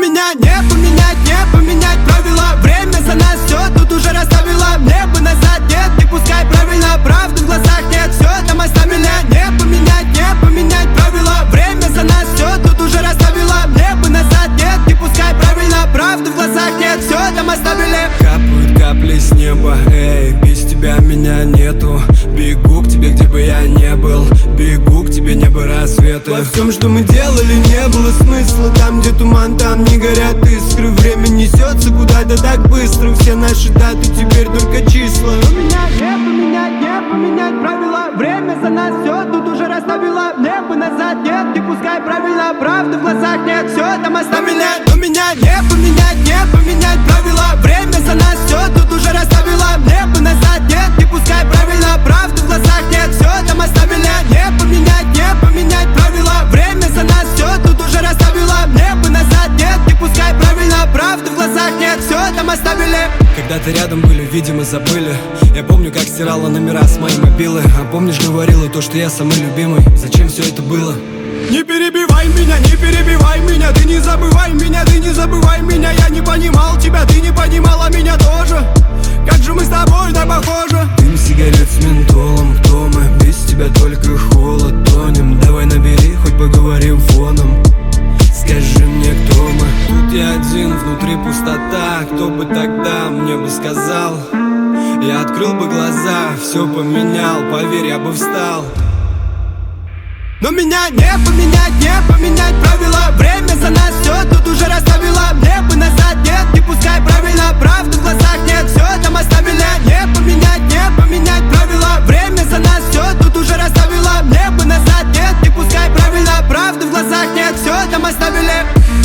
меня не поменять правила. Время за нас все тут уже расставило. Мне бы назад нет, не пускай правильно. Правды в глазах нет, все там оставили. Не поменять правила. Время за нас все тут уже расставило. Мне бы назад нет, не пускай правильно. Правды в глазах нет, все там оставили. Капают капли с неба, эй, без тебя меня нету. Бегу к тебе, где бы я не был. Бегу к тебе, небо рассвета. Во всем, что мы делали, не было смысла. Там, где туман, там не горят искры. Время несется куда-то так быстро. Все наши даты теперь только числа. Но меня не поменять правила. Время за нас все тут уже расставило. Мне бы назад нет, не пускай правильно. Правды в глазах нет, все там оставили. Но меня не поменять правила. Время за нас все тут уже расставило. Мне бы назад нет, не пускай правильно. Правды в глазах нет, все там оставили. Не поменять правила. Время за нас все тут уже расставило. Мне бы назад нет, не пускай правильно. Правды в глазах нет, все там оставили. Когда-то рядом были, видимо, забыли. Я помню, как стирала номера с моей мобилы. А помнишь, говорила то, что я самый любимый. Зачем все это было? Не перебивай меня, ты не забывай меня, я не понимал тебя, ты не понимала меня тоже. Как же мы с тобой так похожи. Дым сигарет с ментолом, кто мы? Без тебя только холод, тонем. Давай набери, хоть поговорим фоном. Скажи мне, кто мы? Тут я один, внутри пустота. Кто бы тогда мне бы сказал? Я открыл бы глаза, все поменял, поверь, я бы встал. Но меня не поменять правила. Время за нас все тут уже расставило. Мне бы назад нет, не пускай правильно. Правды в глазах нет, все там оставили. Не поменять правила. Время за нас все тут уже расставило. Мне бы назад нет, не пускай правильно. Правды в глазах нет, все там оставили.